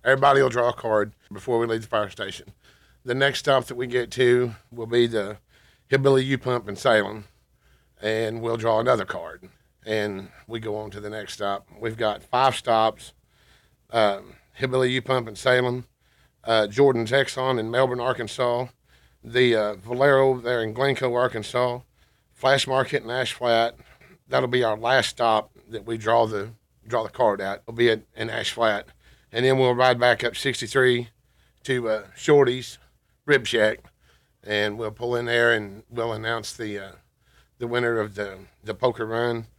Everybody will draw a card before we leave the fire station. The next stop that we get to will be the Hillbilly U Pump in Salem, and we'll draw another card. And we go on to the next stop. We've got 5 stops: Hillbilly U Pump in Salem, Jordan's Exxon in Melbourne, Arkansas, the Valero there in Glencoe, Arkansas, Flash Market in Ash Flat. That'll be our last stop that we draw the card at. It'll be in Ash Flat, and then we'll ride back up 63 to Shorty's Rib Shack, and we'll pull in there and we'll announce the winner of the poker run.